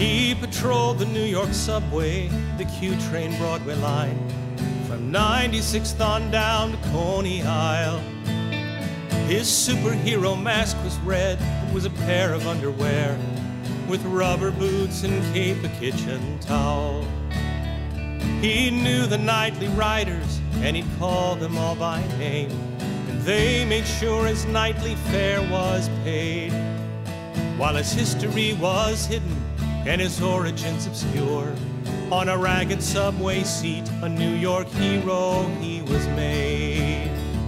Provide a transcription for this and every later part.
He patrolled the New York subway, the Q train Broadway line, from 96th on down to Coney Isle. His superhero mask was red, it was a pair of underwear, with rubber boots and cape a kitchen towel. He knew the nightly riders, and he'd call them all by name, and they made sure his nightly fare was paid. While his history was hidden and his origins obscure, on a ragged subway seat, a New York hero he was made.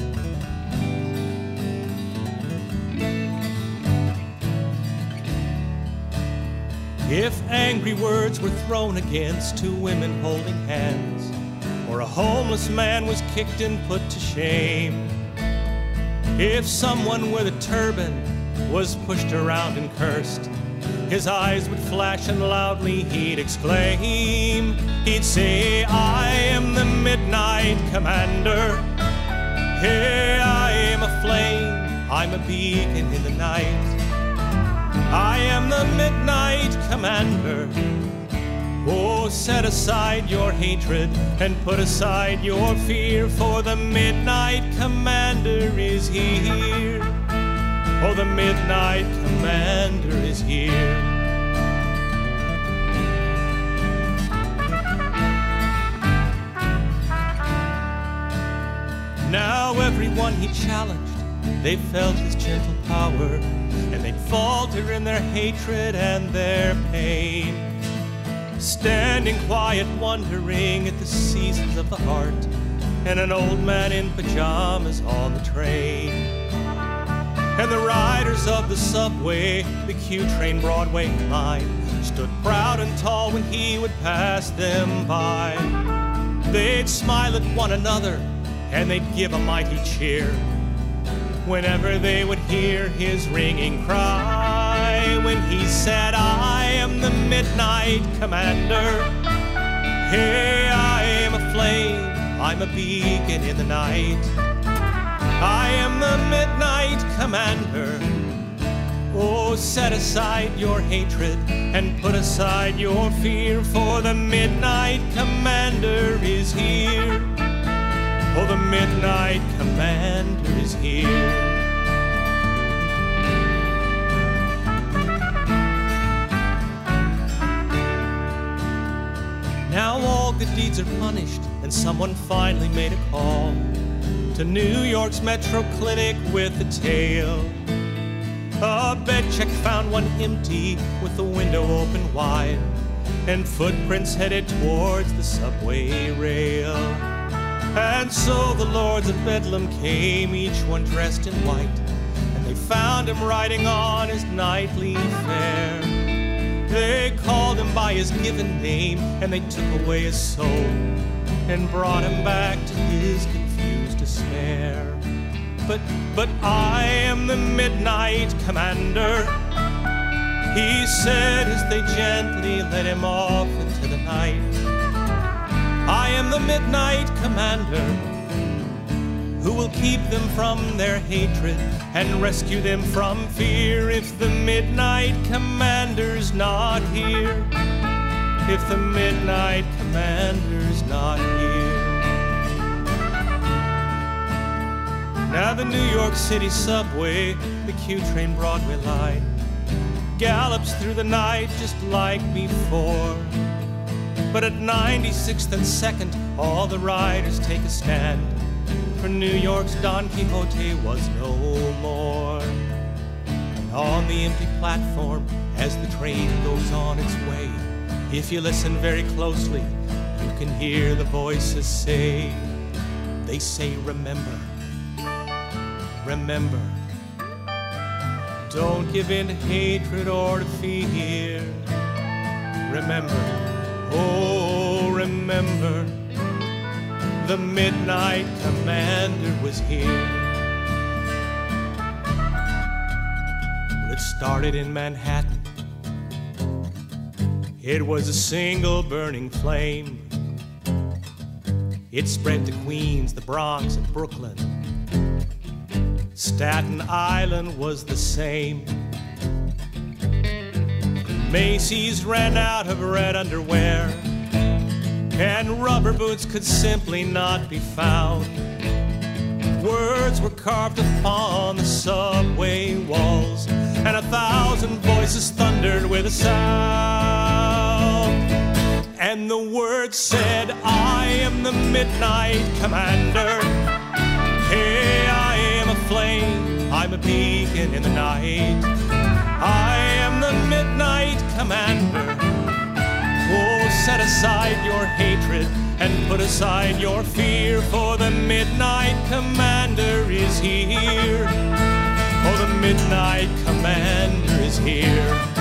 If angry words were thrown against two women holding hands, or a homeless man was kicked and put to shame, if someone with a turban was pushed around and cursed, his eyes would flash and loudly he'd exclaim. He'd say, I am the Midnight Commander. Hey, I am a flame, I'm a beacon in the night. I am the Midnight Commander. Oh, set aside your hatred and put aside your fear, for the Midnight Commander is here. Oh, the Midnight Commander is here. Now everyone he challenged, they felt his gentle power, and they'd falter in their hatred and their pain, standing quiet, wondering at the seasons of the heart, and an old man in pajamas on the train. And the riders of the subway, the Q train Broadway line, stood proud and tall when he would pass them by. They'd smile at one another and they'd give a mighty cheer whenever they would hear his ringing cry, when he said, I am the Midnight Commander. Hey, I am a flame, I'm a beacon in the night. I am the Midnight Commander. Oh, set aside your hatred and put aside your fear, for the Midnight Commander is here. Oh, the Midnight Commander is here. Now all good deeds are punished, and someone finally made a call to New York's Metro Clinic with a tale. A bed check found one empty with the window open wide, and footprints headed towards the subway rail. And so the lords of Bedlam came, each one dressed in white, and they found him riding on his nightly fare. They called him by his given name, and they took away his soul and brought him back to his confused despair. But I am the Midnight Commander, he said as they gently led him off into the night. I am the Midnight Commander, who will keep them from their hatred and rescue them from fear. If the Midnight Commander's not here, if the Midnight Commander's not here. Now the New York City subway, the Q train Broadway line, gallops through the night just like before. But at 96th and 2nd, all the riders take a stand, for New York's Don Quixote was no more. And on the empty platform, as the train goes on its way, if you listen very closely, you can hear the voices say, they say, remember, remember, don't give in to hatred or to fear. Remember, oh, remember, the Midnight Commander was here. Well, it started in Manhattan. It was a single burning flame. It spread to Queens, the Bronx, and Brooklyn. Staten Island was the same. Macy's ran out of red underwear, and rubber boots could simply not be found. Words were carved upon the subway walls, and 1,000 voices thundered with a sound. And the words said, I am the Midnight Commander. Hey, I am a flame, I'm a beacon in the night. I am the Midnight Commander. Oh, set aside your hatred and put aside your fear, for the Midnight Commander is here. Oh, the Midnight Commander is here.